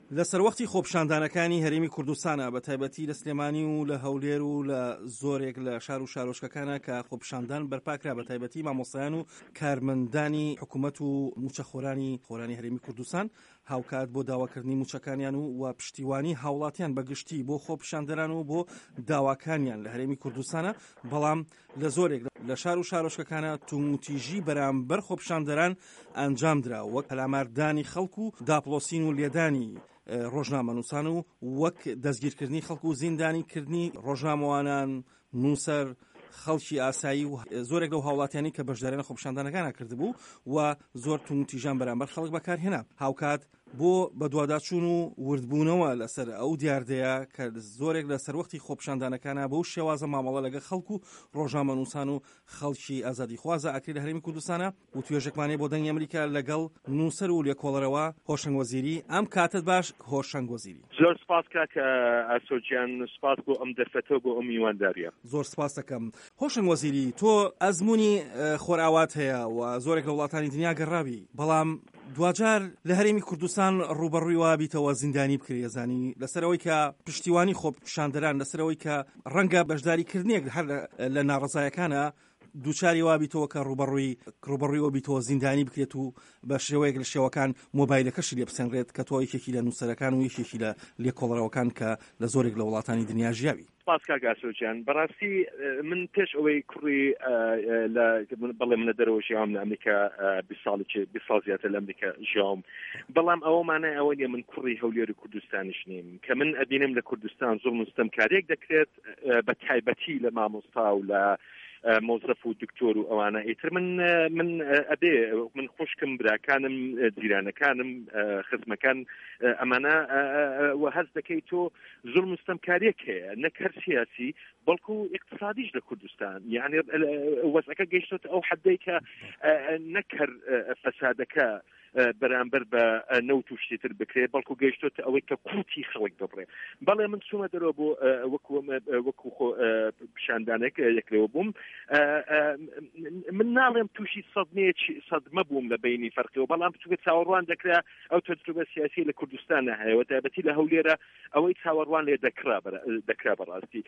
لە سەروەختی خۆپیشاندانەکانی هەرێمی کوردستانە بە تایبەتی لە سلێمانی و لە هەولێر و لە زۆرێک لە شار و شارۆچکەکانە کە خۆپیشاندان بەرپاکرا بە تایبەتی مامۆستایان و کارمەندانی حکوومەت و موچەخۆرانی هەرێمی کوردستان هاوکات بۆ داواکردنی موچەکانیان و پشتیوانی هاوڵاتیان بەگشتی بۆ خۆپیشاندەران و بۆ داواکانیان لە هەرێمی کوردستانە. بەڵام لە زۆرێک لە شار و شارۆچکەکانە تومتیژی بەرامبەر خۆپیشاندەران ئەنجامدرا وەک پەلاماردانی خەڵکو و داپڵۆسین و لێدانی ڕۆژنامەنووسان و وەک دەستگیرکردنی خەڵکو و زیندانیکردنی ڕۆژنامەوانان، نووسەر، خەڵکی ئاسایی و زۆرێک لەو هاوڵاتیانی کە بەشداریانە خۆپیشاندانەکانە کردبوو و زۆر تومتیژان بەرامبەر خەڵک بەکارهێنا. هاوکات بۆ بەدواداچوون و وردبوونەوە لەسەر ئەو دیاردەیە کە زۆرێک لە سەروەختی خۆپیشاندانەکانە بەو شێوازە مامەڵە لەگە خەڵکو و ڕۆژنامەنووسان و خەڵکی ئازادی خوازە ئاکری لە هەرێمی کوردستانە و توێژێکمانەی بۆ دەنگی ئەمریکا لەگەڵ نووسەر و لێکۆڵەرەوە هۆشنگ وەزیری. ئەم کاتت باش هۆشنگ وەزیری. زۆر سپاس کاکە ئاسۆجیان، سپاس بۆ ئەم دەرفەتەوە بۆ ئەم میوانداریە. زۆر سپاس دەکەم. هۆشنگ وەزیری، تۆ ئەزموونی خۆرئاوات هەیە و زۆرێک لە وڵاتانی دنیا گەڕابی، بەڵام دوجار لە هەرێمی کوردستان ڕوبەڕووی وابیتەوە زیندانی بکرێ زانی لەسەرەوەی کە پشتیوانی خۆپیشاندەران لەسەرەوەی کە ڕەنگە بەشداریکردنێک هەر لە ناڕزایەکانە دووچاری وابیتەوە کە ڕوبەڕوویەوە بیتەوە زیندانی بکرێت و بە شێوەیەک لە شێوەکان مۆبایلەکەشی لێ بسەنرێت کە تۆ یەکێکی لە نووسەرەکان و یەکێکی لە لێکۆڵەرەوەکان کە لە زۆرێک لە وڵاتانی دنیا ژیاوی. سپاس کاکە ئاسۆجیان. بەڕاستی من پێش ئەوەی کوڕی بەڵێ منە دەرەوە ژیام لە ئەمریکا 20 ساڵ زیاتر لە ئەمریکا ژیام، بەڵام ئەوە مانای ئەوە نیە من کوڕی هەولێر و کوردستانیش نیم کە من ئەبینم لە کوردستان زوڵم و ستەمکاریەک دەکرێت بە تایبەتی لە مامۆستا و لە مۆزەف و دکتۆر و ئەوانە. ئیتر من ئەبێ من خوشکم، براکانم، جیرانەکانم، خزمەکان ئەمانە وە هەست دەکەی تۆ زوڵم و ستەمکاریەک هەیە، نەک هەر سیاسی بەڵکو اقتصادیش لە کوردستان. یعنی وەزعەکە گەیشتۆتە ئەو حەدەی کە نەک هەر فەسادەکە بەرامبەر بە نەوت و شتێتر بکرێت بەڵکو گەیشتۆتە ئەوەی کە قوتی خەڵک ببڕێ. بەڵێ من چوومە دەرەوە بۆ وەکو پیشاندانێک یەکلەوە بووم، من ناڵێم تووشی سەدمە بووم لە بینی فەرقەوە، بەڵام چونکە چاوەڕوان دەکرا ئەو تەجروبە سیاسی لە کوردستانە هەیە و تایبەتی لە هەولێرە ئەوەی چاوەڕوان لێ دەکرا بەڕاستی.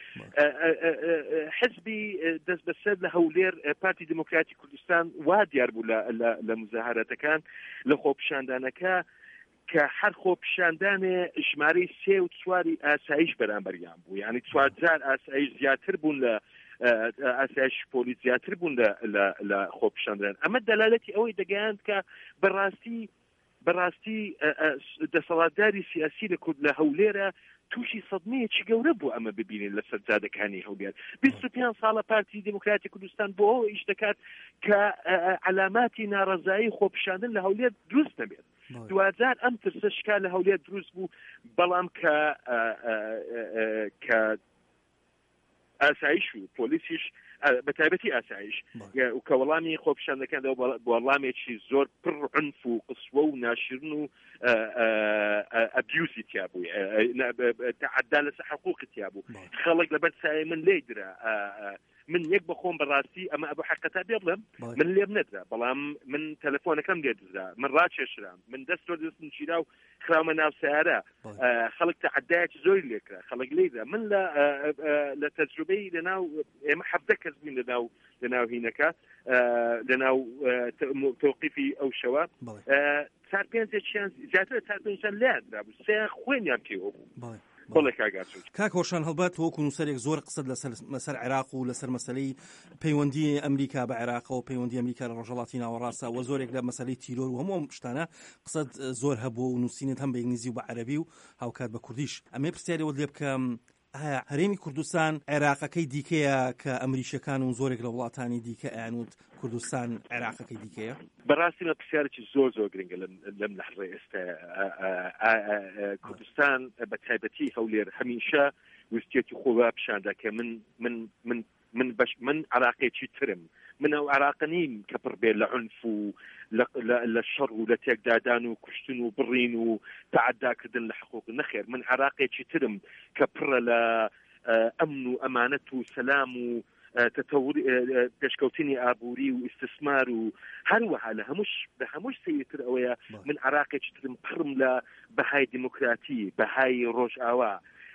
حزبی دەست بەسەر لە هەولێر پارتی دموکراتی کوردستان وا دیار بوو لە مزاهرەتەکان لە خۆپیشاندانەکە کە هەر خۆپیشاندانێ ژمارەی 3 و 4 ئاسایش بەرامبەریان بوو، یعنی 4 جار ئاسایش زیاتر بوون لە ئاسایش پۆلیس زیاتر بوون لە خۆپیشاندان. ئەمە دەلالەتی ئەوەی دەگەیاند کە بەڕاستی دەسەڵاتداری سیاسی لە هەولێرە تووشی سەدمەیەکی گەورە بوو ئەمە ببینین لە سەرجادەکانی هەولێر. 25 ساڵە پارتی دموکراتی کوردستان بۆ ئەوە ئیش دەکات کە علاماتی ناڕەزایی خۆپیشاندن لە هەولێر دروست نەبێت. 2000 ئەم ترسە شکا لە هەولێر دروست بوو، بەڵام کە ئاسایش و پۆلیسیش بە تایبەتی ئاسایش و کە وەڵامی خۆپیشاندەکان وەڵامێکی زۆر پڕ عنف و قسوە و ناشرن و ئەبیوزی تیا بوو، تعدا لەسەر حقوقی تیا بوو. خەڵک لەبەر سایە من لێ درا، من یەک بەخۆم بەڕاستی ئەمە ئەبوو حقەتا بێ بڵێم من لێم نەدرا، بەڵام من تەلەفۆنەکەم لێ دزرا، من ڕاکێشرام، من دەستم چیرا و خراومە ناو سیارە، خەڵک تعدایەکی زۆری لێکرا، خەڵک لێدرا. من لە تەجروبەی لەناو ئێمە 17 کەس بووین لەناو هینەکە لەناو تەوقیفی ئەو شەوە، 4-5 زیاتر 4-5 لێدرا بوو، 3 خوێنیان پێوە بوو. کاک هۆشان هەڵبەت وەکو نووسەرێک زۆر قسەت لەسەر عێراق و لەسەر مەسەلەی پەیوەندی ئەمریکا بە عێراق و پەیوەندی ئەمریکا لە ڕۆژهەڵاتی ناوەڕاستە و زۆرێک لە مەسەلەی تیرۆر و هەموو شتانە قسەت زۆر هەبوو و نووسینت هەم بە ئینگلیزی و بە عەرەبی و هاوکات بە کوردیش. ئەمێ پرسیارەوە لێ بکەم، ئایا هەرێمی کوردستان عێراقەکەی دیکەیە کە ئەمریشەکان و زۆرێک لە وڵاتانی دیکە ئەیانوت کوردستان عێراقەکەی دیکەیە؟ بەڕاستی مە پرسیارێکی زۆر گرنگە لەم لەحظە ئێستا. کوردستان بە تایبەتی هەولێر هەمیشە وستێتی خۆوا پیشاندا کە من عراقێکی ترم، من ئەو عراق نیم کە پڕ بێ لە عنف و لە شەڕ و لە تێکدادان و کوشتن و بڕین و تعداکردن لە حقوق نەخێر، من عراقێکی ترم کە پڕە لە ئەمن و ئەمانەت و سەلام و پێشکەوتنی ئابووری و ئیستثمار و هەروەها لە هەمووش سەیرتر ئەوەیە من عراقێکی ترم پڕم لە بەهای دیموکراتی بەهای ڕۆژئاوا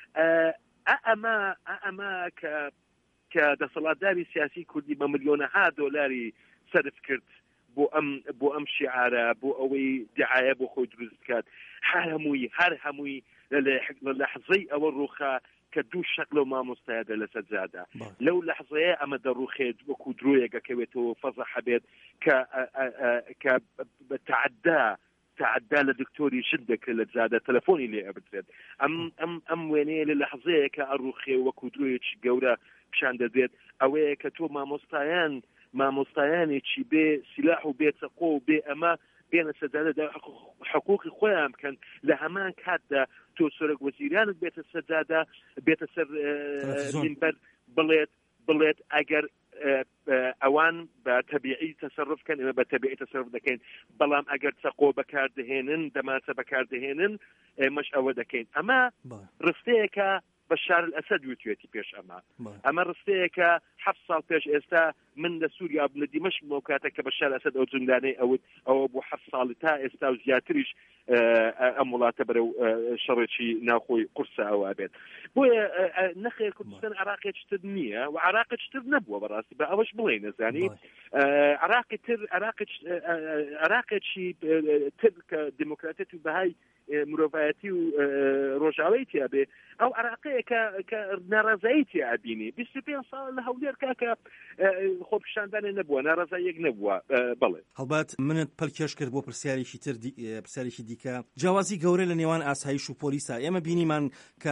ئەمە کە دەسەڵاتداری سیاسی کوردی بە ملیۆنەها دۆلاری سەرف کرد بۆ ئەم شیعارە بۆ ئەوەی دعایە بۆ خۆی دروست بکات هەر هەمووی لە لەحزەی ئەوە ڕووخا کە دوو شەکل و مامۆستایەدە لە سەجادە لەو لەحزەیە ئەمە دەڕوخێت وەکو درۆیەکەکەوێتەوە فەزە حەبێت کە تعدا لە دکتۆری شت دەکرێت لە جادە تەلەفۆنی لێ ئەبدرێت ئەم وێنەیە لە لەحزەیە کە ئەڕوخێ وەکو درۆیەکی گەورە پیشان دەدرێت ئەوەیە کە تۆ مامۆستایانێکی بێ سلاح و بێ چەقۆ و بێ ئەمە بێنە سەجادە حقوقی خۆیان بکەن لە هەمان کاتدا تۆ سەرۆک وەزیرانت بێتە سەجادە بێتە سەر مینبەر بڵێت ئەگەر ئەوان بە تەبیعی تەسەڕف کەن ئێمە بە تەبیعی تەسەڕف دەکەین بەڵام ئەگەر چەقۆ بەکاردەهێنن دەماسە بەکاردەهێنن ئێمەش ئەوە دەکەین ئەمە ڕستەیەکە بەشار الئەسەد وتوێتی پێش ئەمە ڕستەیەکە 7 ساڵ پێش ئێستا من لە سووریا لە دیمەشق کاتێک کە بەشار الئەسەد ئەو جندانەی ئەوە بۆ 7 ساڵ تا ئێستا و زیاتریش ئەم وڵاتە بەرەو شەڕێکی ناوخۆی قورسە ئەوە بێت بۆیە نەخێر کوردستان عراقێکی تر نییە و عراقێکی تر نەبووە بەڕاستی بە ئەوەش بڵێ نەزانی عراقێکی تر کە دیموکراتێت و بەهای مرۆڤایەتی و ڕۆژاوایی تیا بێ ئەو عراقەیە کە ناڕازایی تیا بینی 25 ساڵ لە هەولێر کاکە خۆپیشاندانێ نەبووە ناڕازاییەک نەبووە بڵێ هەڵبات منت پەلکێش کرد بۆ پرسیارێکی دیکە جیاوازی گەورە لە نێوان ئاسایش و پۆلیسا ئێمە بینیمان کە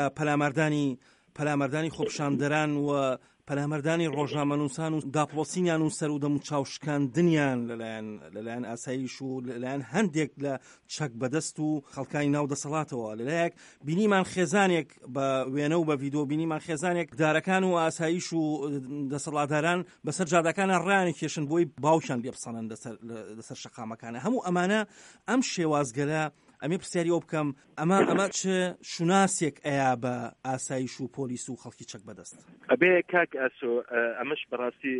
پەلامەردانی خۆپیشاندەران و پەلامەردانی ڕۆژنامەنووسان و داپڵۆسینیان و سەر و دەم و چاوشکاندنیان لەلایەن ئاسایش و لەلایەن هەندێک لە چەک بەدەست و خەڵکانی ناو دەسەڵاتەوە لەلایەک بینیمان خێزانێک بە وێنە و بە ڤیدۆ بینیمان خێزانێک دارەکان و ئاسایش و دەسەڵاتداران بەسەر جادەکانە ڕایان کێشن بۆی باوشان لێبسەنن لەسەر شەقامەکانە هەموو ئەمانە ئەم شێوازگەلە ئەمێ پرسیاریەوە بکەم ئەمە چ شوناسێک ئەیە بە ئاسایش و پۆلیس و خەڵکی چەک بەدەست ئەبێ کاک ئاسۆ ئەمەش بەڕاستی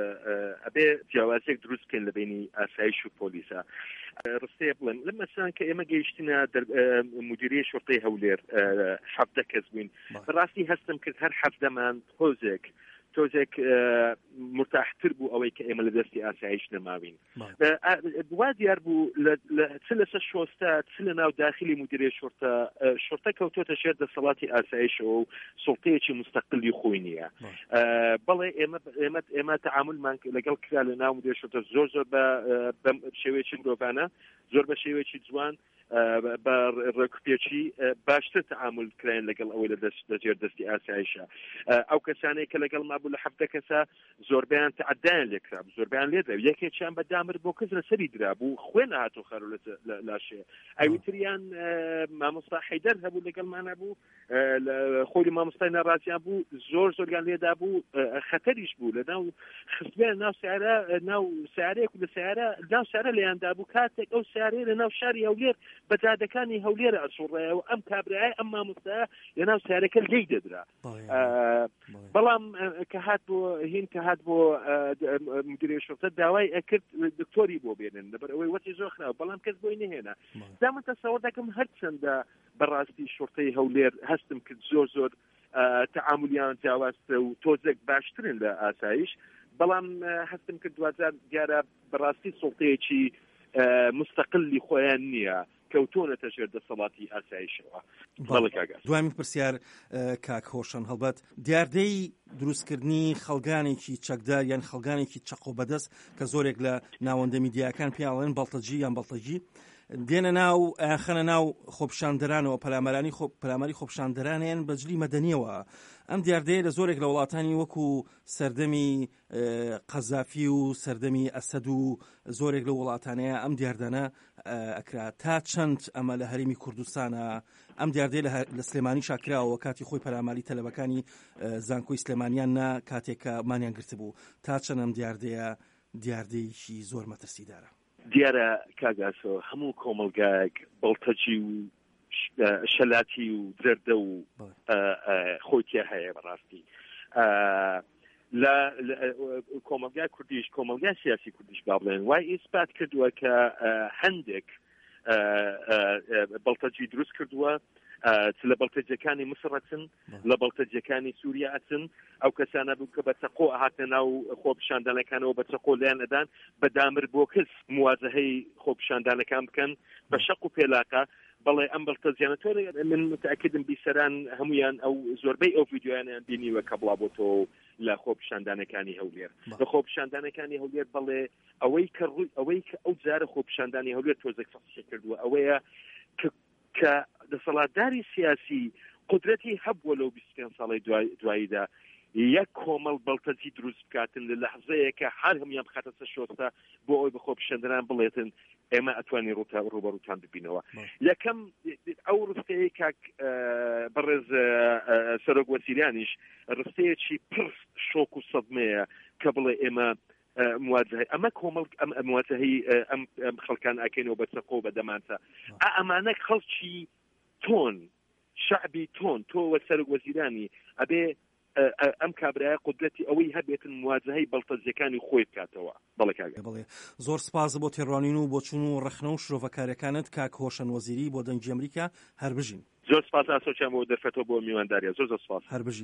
ئەبێ جیاوازێک دروستکەن لە بینی ئاسایش و پۆلیسە ڕستەیە بڵێن لە مەسان کە ئێمە گەیشتینە مدیریە شۆرتەی هەولێر 7 کەس بووین بەڕاستی هەستم کرد هەر 7مان تۆزێک مرتاحتر بوو ئەوەی کە ئێمە لە دەستی ئاسایش نەماوین وا دیار بوو چ لەسەر شۆستە چ لە ناو داخلی مدیریە شۆرتە کەوتۆتە شێر دەسەڵاتی ئاسایشەوە و سوڵتەیەکی مستەقلی خۆی نییە بەڵێ ئێمە تەعاملمان لەگەڵ کرا لە ناو مدیریە شۆرتە زۆر بە شێوەیەکی مرۆڤانە زۆر بە شێوەیەکی جوان بە ڕێکوپێکی باشتر تەعامل کراین لەگەڵ ئەوەی لەجێر دەستی ئاسایشە ئەو کەسانەی کە لەگەڵ مابوو لە 7 کەسە زۆربیان تعدایان لێکرا زۆربیان لێدرا یەکێکیان بەدامر بۆ کەس لەسەری درابوو خوێن هاتۆ خەرو لاشێ ئەویتریان مامۆستا حەیدەر هەبوو لەگەڵمان هەبوو خۆی مامۆستای ناڕازیان بوو زۆریان لێدا بوو خەتەریش بوو لە ناو خستبیان ناو سیارەیەک و لە ناو سیارە لەیاندا بوو کاتێک ئەو سیارەیە لە ناو شاری هەولێر بەجادەکانی هەولێرە ئەسوڕێ و ئەم کابرای ئەم مامۆستایە لە ناو سیارەکە لێی دەدرا بەڵام کە هات بۆ مدیریە شۆرتە داوای ئەکرد دکتۆری بۆ بێنن لەبەر ئەوەی وەتی زۆر خراوە بەڵام کەس بۆی نهێنا زامن تەسەوەر دەکەم هەرچەندە بەڕاستی شۆرتەی هەولێر هەستم کرد زۆر تەعاملیان جیاوازترە و تۆزێک باشترن لە ئاسایش بەڵام هەستم کرد دوجار دیارە بەڕاستی سوڵتەیەکی مستەقلی خۆیان نییە کەوتۆنەتە ژێر دەسەڵاتی ئاسایشەوە دوایمی پرسیار کاک هۆشن هەڵبەت دیاردەی دروستکردنی خەڵگانێکی چەکدار یان خەڵگانێکی چەقۆ بەدەست کە زۆرێک لە ناوەندە میدیاکان پێڵێن بەڵتەجی یان بەڵتەجی دێنە ناو خەنە ناو خۆپیشاندەرانەوە پەلاماری خۆپیشاندەرانیان بەجلی مەدەنیەوە ئەم دیاردەیە لە زۆرێک لە وڵاتانی وەکو سەردەمی قەزافی و سەردەمی ئەسەد و زۆرێک لە وڵاتانەیە ئەم دیاردانە ئەکرا تا چەند ئەمە لە هەرێمی کوردستانە ئەم دیاردەیە لە سلێمانی شاکراوە کاتی خۆی پەلاماری تەلەبەکانی زانکۆی سلێمانیان نا کاتێکە مانیان گرت بوو تا چەند ئەم دیاردەیەکی زۆر مەترسیدارە دیارە کاگاسۆ هەموو کۆمەلگایەک بەڵتەجی و شەلاتی و جەردە و خۆیتیا هەیە بەڕاستی لە کۆمەلگای کوردیش کۆمەلگای سیاسی کوردیش با بڵێن وای ئیسپات کردووە کە هەندێک بەڵتەجی دروست کردووە لە بەڵتەجەکانی مسر ئەچن لە بەڵتەجەکانی سووریا ئەچن ئەو کەسانە بوو کە بە چەقۆ هاتنە ناو خۆپیشاندانەکانەوە بە چەقۆ لیان ئەدان بەدامر بۆ کەس موازەهەی خۆپیشاندانەکان بکەن بە شەق و پێلاقە بەڵێ ئەم بەڵتەجیانەتۆر من متأکدم بیسەران هەمویان ئەو زۆربەی ئەو ڤیدیۆیانیان بینیوە کە بڵاوبۆتەوە لە خۆپیشاندانەکانی هەولێر لە خۆپیشاندانەکانی هەولێر بەڵێ ئەوەی کە ئەو جارە خۆپیشاندانی هەولێر تۆزێک فەخشە کردووە ئەوەیە کە دەسەڵاتداری سیاسی قدرەتی هەبووە لەو 25 ساڵی دواییدا یەک کۆمەڵ بەڵتەجی دروست بکاتن لە لەحزەیەکە هەر هەمویان بخاتە سەر شۆستە بۆ ئەوی بە خۆپیشاندانان بڵێتن ئێمە ئەتوانی ڕوبەڕووتان ببینەوە یەکەم ئەو ڕستەیە کاک بەڕێز سەرۆک وەزیریانیش ڕستەیەکی پڕ شۆک و سەدمەیە کە بڵێ ئێمە مواجهه ئەمە کۆمەڵ ئەم مواجهەی ئەم خەڵکان ئاکەینەوە بە چەقۆ بە دەمانچە ئەمانە خەڵکی تۆن شعبی تۆن تۆ وەسەرۆک وەزیرانی ئەبێ ئەم کابرایە قدرەتی ئەوەی هەبێتن مواجهەی بەڵتەجیەکانی خۆی بکاتەوە بەڵێ کاگە بڵێ زۆر سپاس بۆ تێڕوانین و بۆ چوون و ڕەخنە و شرۆڤەکاریەکانت کاک هۆشەن وەزیری بۆ دەنگی ئەمریکا هەر بژین زۆر سپاس ئاسۆچیان بۆ دەرفەتەوە بۆ میوانداریە زۆر سپاس هەر بژین